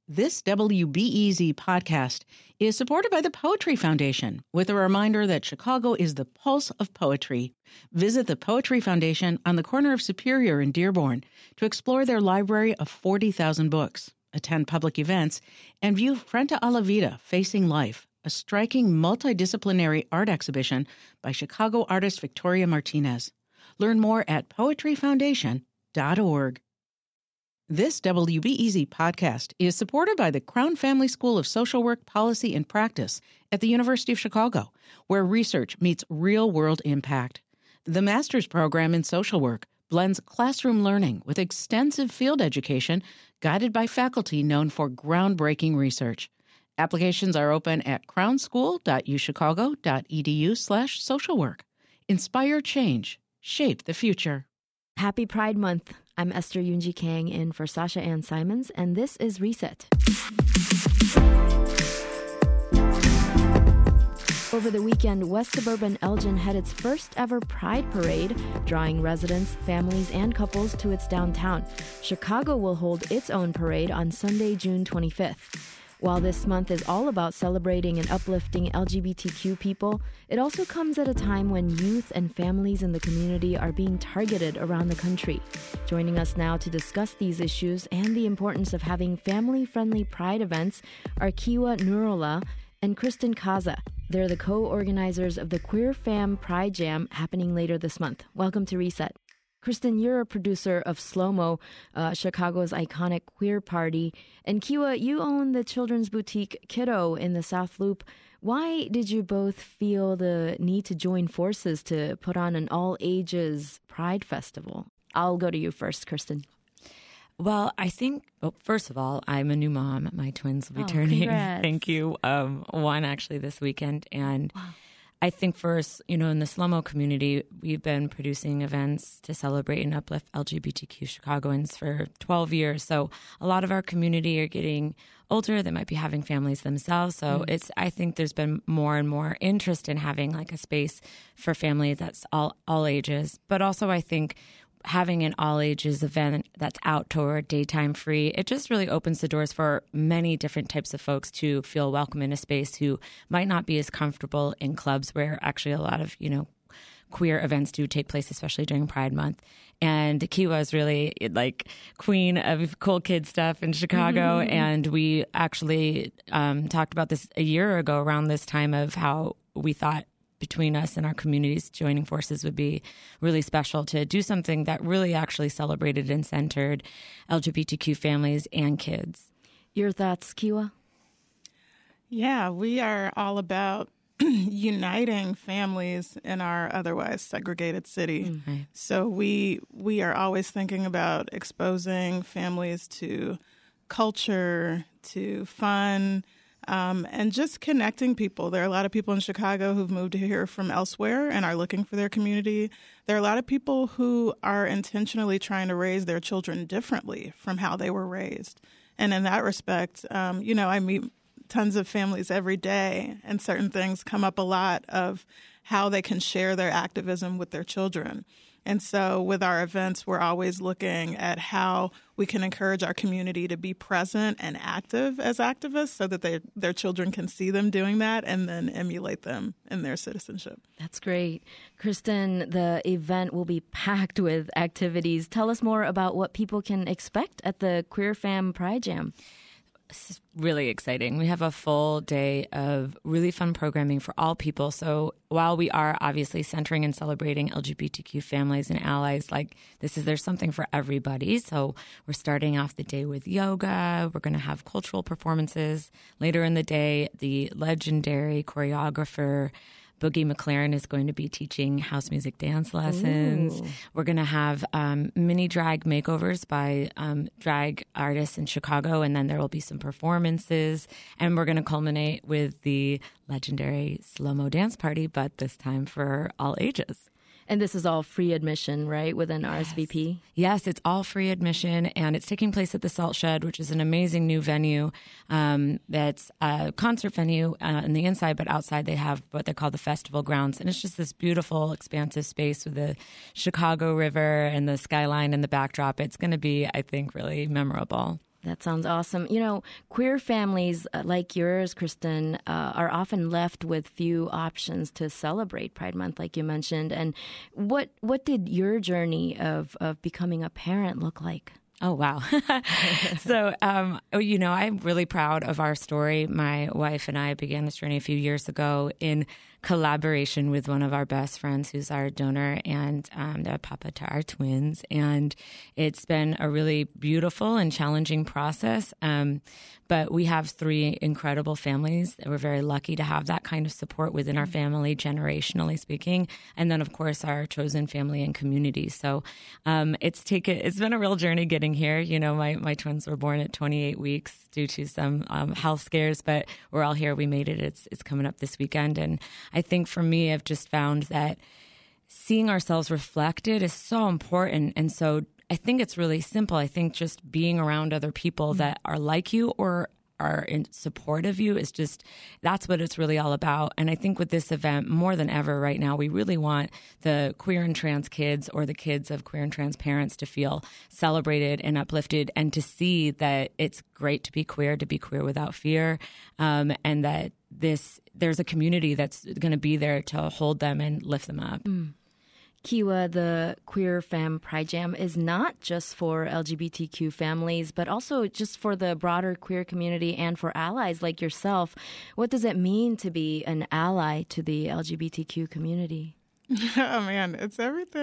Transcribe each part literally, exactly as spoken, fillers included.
This W B E Z podcast is supported by the Poetry Foundation, with a reminder that Chicago is the pulse of poetry. Visit the Poetry Foundation on the corner of Superior and Dearborn to explore their library of forty thousand books, attend public events, and view Frente a la Vida, Facing Life, a striking multidisciplinary art exhibition by Chicago artist Victoria Martinez. Learn more at poetry foundation dot org. This W B E Z podcast is supported by the Crown Family School of Social Work, Policy, and Practice at the University of Chicago, where research meets real-world impact. The master's program in social work blends classroom learning with extensive field education guided by faculty known for groundbreaking research. Applications are open at crownschool dot u chicago dot e d u slash social work. Inspire change. Shape the future. Happy Pride Month. I'm Esther Yoonji Kang in for Sasha Ann Simons, and this is Reset. Over the weekend, West Suburban Elgin had its first ever Pride Parade, drawing residents, families, and couples to its downtown. Chicago will hold its own parade on Sunday, June twenty-fifth. While this month is all about celebrating and uplifting L G B T Q people, it also comes at a time when youth and families in the community are being targeted around the country. Joining us now to discuss these issues and the importance of having family-friendly Pride events are Kiwa Nurola and Kristen Kaza. They're the co-organizers of the Queer Fam Pride Jam happening later this month. Welcome to Reset. Kristen, you're a producer of Slow Mo, uh, Chicago's iconic queer party. And Kiwa, you own the children's boutique Kiddo in the South Loop. Why did you both feel the need to join forces to put on an all-ages Pride festival? I'll go to you first, Kristen. Well, I think, well, first of all, I'm a new mom. My twins will be Oh, turning, congrats. thank you, um, one actually this weekend. And Wow. I think first, you know, in the Slow-Mo community, we've been producing events to celebrate and uplift L G B T Q Chicagoans for twelve years. So a lot of our community are getting older. They might be having families themselves. So mm-hmm. it's, I think there's been more and more interest in having like a space for families that's all, all ages. But also I think having an all-ages event that's outdoor, daytime free, it just really opens the doors for many different types of folks to feel welcome in a space who might not be as comfortable in clubs where actually a lot of, you know, queer events do take place, especially during Pride Month. And Kiwa is really like queen of cool kid stuff in Chicago. Mm-hmm. And we actually um, talked about this a year ago around this time of how we thought between us and our communities joining forces would be really special to do something that really actually celebrated and centered L G B T Q families and kids. Your thoughts, Kiwa? Yeah, we are all about uniting families in our otherwise segregated city. Mm-hmm. So we we are always thinking about exposing families to culture, to fun, Um, and just connecting people. There are a lot of people in Chicago who've moved here from elsewhere and are looking for their community. There are a lot of people who are intentionally trying to raise their children differently from how they were raised. And in that respect, um, you know, I meet tons of families every day, and certain things come up a lot of how they can share their activism with their children. And so with our events, we're always looking at how we can encourage our community to be present and active as activists so that they, their children can see them doing that and then emulate them in their citizenship. That's great. Kristen, the event will be packed with activities. Tell us more about what people can expect at the Queer Fam Pride Jam. It's really exciting. We have a full day of really fun programming for all people. So while we are obviously centering and celebrating L G B T Q families and allies, like this is, there's something for everybody. So we're starting off the day with yoga. We're going to have cultural performances. Later in the day, the legendary choreographer Boogie McLaren is going to be teaching house music dance lessons. Ooh. We're going to have um, mini drag makeovers by um, drag artists in Chicago, and then there will be some performances. And we're going to culminate with the legendary slow-mo dance party, but this time for all ages. And this is all free admission, right, with an yes. R S V P? Yes, it's all free admission, and it's taking place at the Salt Shed, which is an amazing new venue um, that's a concert venue uh, in the inside, but outside they have what they call the festival grounds. And it's just this beautiful, expansive space with the Chicago River and the skyline in the backdrop. It's going to be, I think, really memorable. That sounds awesome. You know, queer families uh, like yours, Kristen, uh, are often left with few options to celebrate Pride Month, like you mentioned. And what what did your journey of, of becoming a parent look like? Oh, wow. So, um, you know, I'm really proud of our story. My wife and I began this journey a few years ago in collaboration with one of our best friends who's our donor and um, the papa to our twins. And it's been a really beautiful and challenging process. Um, but we have three incredible families. We're very lucky to have that kind of support within our family, generationally speaking. And then, of course, our chosen family and community. So um, it's taken, it's been a real journey getting here. You know, my, my twins were born at twenty-eight weeks due to some um, health scares, but we're all here. We made it. It's, it's coming up this weekend. And I think for me, I've just found that seeing ourselves reflected is so important. And so I think it's really simple. I think just being around other people mm-hmm. that are like you or are in support of you is just, that's what it's really all about. And I think with this event, more than ever right now, we really want the queer and trans kids or the kids of queer and trans parents to feel celebrated and uplifted and to see that it's great to be queer, to be queer without fear, um, and that this there's a community that's going to be there to hold them and lift them up. Mm. Kiwa, the Queer Fam Pride Jam, is not just for L G B T Q families, but also just for the broader queer community and for allies like yourself. What does it mean to be an ally to the L G B T Q community? Oh, man, it's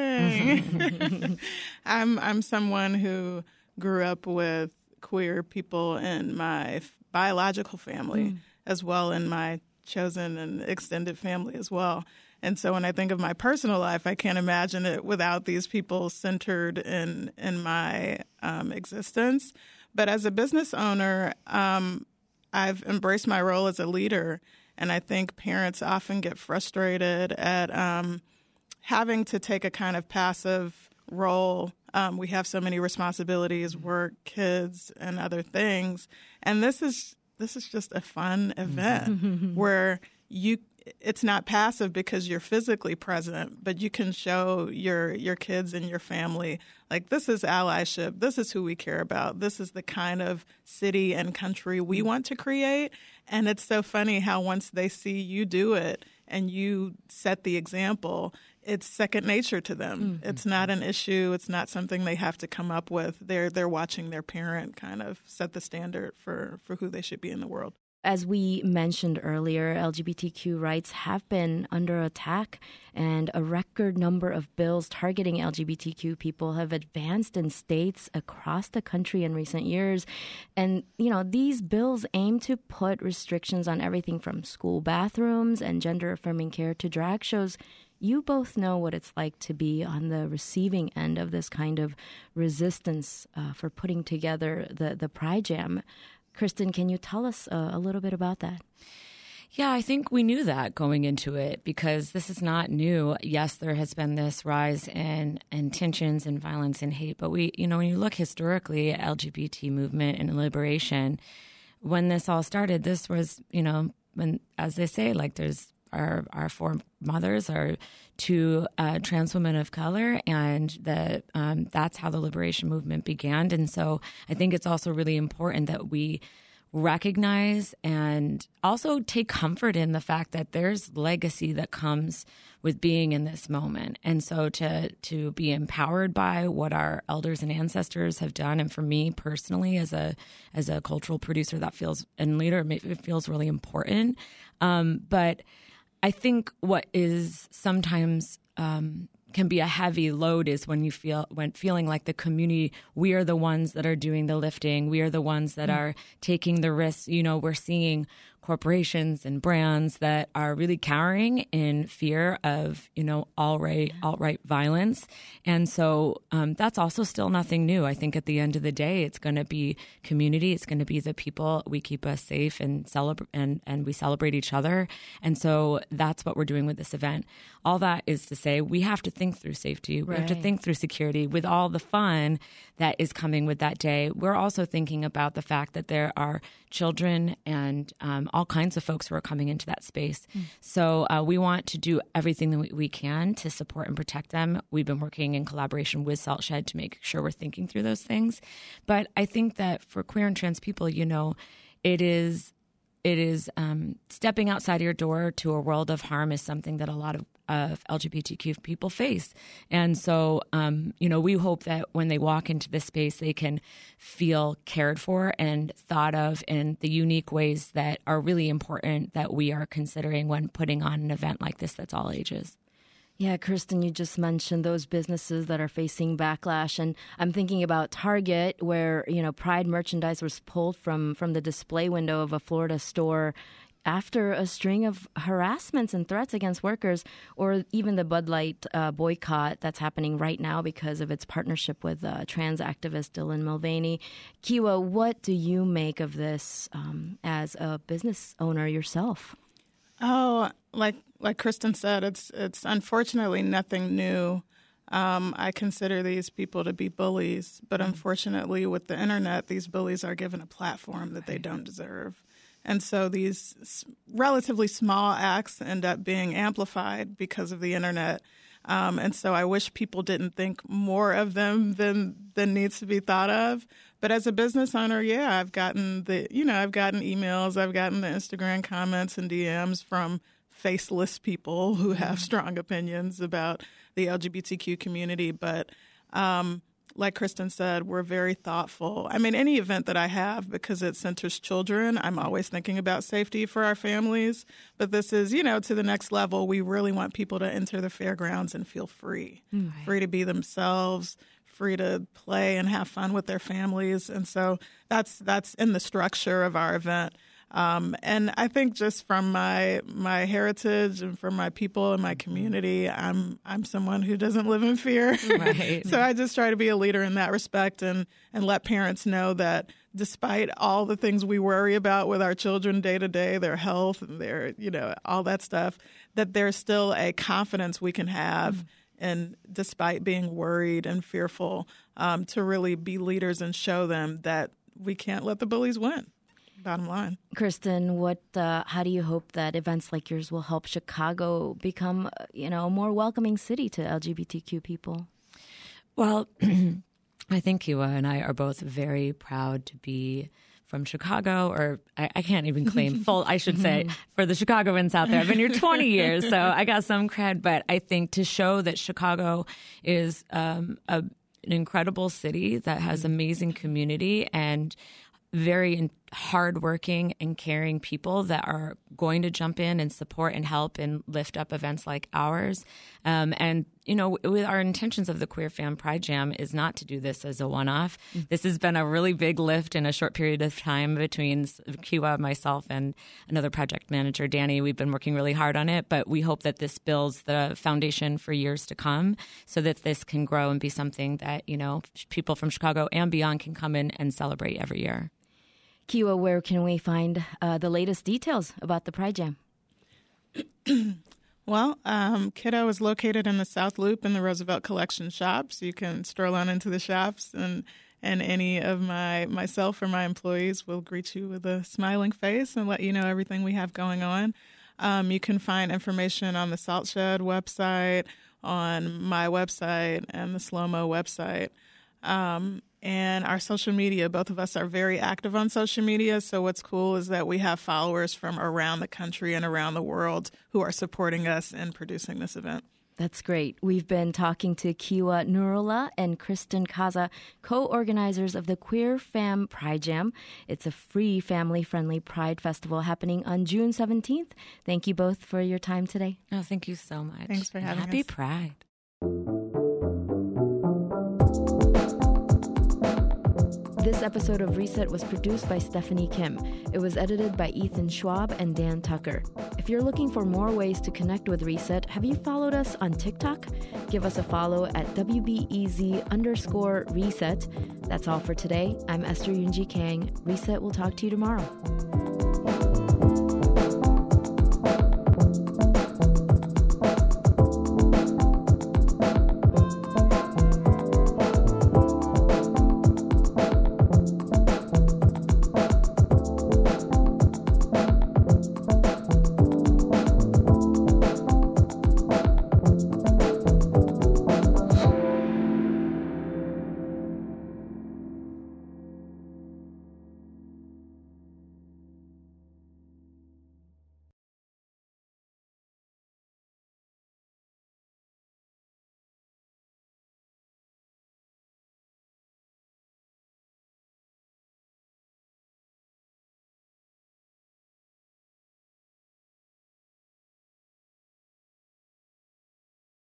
everything. I'm I'm someone who grew up with queer people in my biological family, mm. as well in my chosen and extended family as well. And so when I think of my personal life, I can't imagine it without these people centered in in my um, existence. But as a business owner, um, I've embraced my role as a leader. And I think parents often get frustrated at um, having to take a kind of passive role. Um, we have so many responsibilities, work, kids, and other things. And this is this is just a fun event where you it's not passive because you're physically present, but you can show your your kids and your family, like, this is allyship. This is who we care about. This is the kind of city and country we want to create. And it's so funny how once they see you do it and you set the example, it's second nature to them. Mm-hmm. It's not an issue. It's not something they have to come up with. They're they're watching their parent kind of set the standard for, for who they should be in the world. As we mentioned earlier, L G B T Q rights have been under attack, and a record number of bills targeting L G B T Q people have advanced in states across the country in recent years. And, you know, these bills aim to put restrictions on everything from school bathrooms and gender-affirming care to drag shows. You both know what it's like to be on the receiving end of this kind of resistance uh, for putting together the, the Pride Jam. Kristen, can you tell us uh, a little bit about that? Yeah, I think we knew that going into it because this is not new. Yes, there has been this rise in, in tensions and violence and hate, but we, you know, when you look historically at L G B T movement and liberation, when this all started, this was, you know, when, as they say, like there's our our foremothers are two uh, trans women of color, and the um, that's how the liberation movement began. And so I think it's also really important that we recognize and also take comfort in the fact that there's legacy that comes with being in this moment. And so to to be empowered by what our elders and ancestors have done, and for me personally as a as a cultural producer, that feels, and leader, it feels really important. Um, but I think what is sometimes um, can be a heavy load is when you feel when feeling like the community, we are the ones that are doing the lifting. We are the ones that mm-hmm. are taking the risks. You know, we're seeing corporations and brands that are really cowering in fear of, you know, alt-right, alt-right violence. And so um, that's also still nothing new. I think at the end of the day, it's going to be community. It's going to be the people. We keep us safe and celebrate, and, and we celebrate each other. And so that's what we're doing with this event. All that is to say, we have to think through safety. We right. have to think through security with all the fun that is coming with that day. We're also thinking about the fact that there are children and um, all kinds of folks who are coming into that space. Mm. So uh, we want to do everything that we, we can to support and protect them. We've been working in collaboration with SaltShed to make sure we're thinking through those things. But I think that for queer and trans people, you know, it is it is um, stepping outside of your door to a world of harm is something that a lot of of L G B T Q people face. And so, um, you know, we hope that when they walk into this space, they can feel cared for and thought of in the unique ways that are really important that we are considering when putting on an event like this that's all ages. Yeah, Kirsten, you just mentioned those businesses that are facing backlash. And I'm thinking about Target, where, you know, Pride merchandise was pulled from, from the display window of a Florida store after a string of harassments and threats against workers, or even the Bud Light uh, boycott that's happening right now because of its partnership with uh, trans activist Dylan Mulvaney. Kiwa, what do you make of this um, as a business owner yourself? Oh, like like Kristen said, it's it's unfortunately nothing new. Um, I consider these people to be bullies, but unfortunately with the internet, these bullies are given a platform that they don't deserve. And so these relatively small acts end up being amplified because of the internet. Um, and so I wish people didn't think more of them than than needs to be thought of. But as a business owner, yeah, I've gotten the, you know, I've gotten emails, I've gotten the Instagram comments and D Ms from faceless people who have strong opinions about the L G B T Q community. But um like Kristen said, we're very thoughtful. I mean, any event that I have, because it centers children, I'm always thinking about safety for our families. But this is, you know, to the next level. We really want people to enter the fairgrounds and feel free, right. free to be themselves, free to play and have fun with their families. And so that's that's in the structure of our event. Um, and I think just from my my heritage and from my people and my community, I'm I'm someone who doesn't live in fear. Right. So I just try to be a leader in that respect and, and let parents know that despite all the things we worry about with our children day to day, their health and their, you know, all that stuff, that there's still a confidence we can have. Mm-hmm. And despite being worried and fearful, um, to really be leaders and show them that we can't let the bullies win. Bottom line. Kristen, what? Uh, how do you hope that events like yours will help Chicago become, you know, a more welcoming city to L G B T Q people? Well, I think Kiwa and I are both very proud to be from Chicago, or I, I can't even claim full, I should say, for the Chicagoans out there. I've been here twenty years, so I got some cred. But I think to show that Chicago is um, a, an incredible city that has amazing community and very hardworking and caring people that are going to jump in and support and help and lift up events like ours. Um, and, you know, with our intentions of the Queer Fam Pride Jam is not to do this as a one-off. Mm-hmm. This has been a really big lift in a short period of time between Kiwa, myself, and another project manager, Danny. We've been working really hard on it, but we hope that this builds the foundation for years to come so that this can grow and be something that, you know, people from Chicago and beyond can come in and celebrate every year. Kiwa, where can we find uh, the latest details about the Pride Jam? Well, um, Kiddo is located in the South Loop in the Roosevelt Collection shops. You can stroll on into the shops, and and any of my myself or my employees will greet you with a smiling face and let you know everything we have going on. Um, you can find information on the SaltShed website, on my website, and the Slow-Mo website. Um, and our social media, both of us are very active on social media. So what's cool is that we have followers from around the country and around the world who are supporting us in producing this event. That's great. We've been talking to Kiwa Nurullah and Kristen Kaza, co-organizers of the Queer Fam Pride Jam. It's a free, family-friendly Pride festival happening on June seventeenth. Thank you both for your time today. Oh, thank you so much. Thanks for having Happy us. Happy Pride. This episode of Reset was produced by Stephanie Kim. It was edited by Ethan Schwab and Dan Tucker. If you're looking for more ways to connect with Reset, have you followed us on TikTok? Give us a follow at W B E Z underscore Reset. That's all for today. I'm Esther Yoonji Kang. Reset will talk to you tomorrow.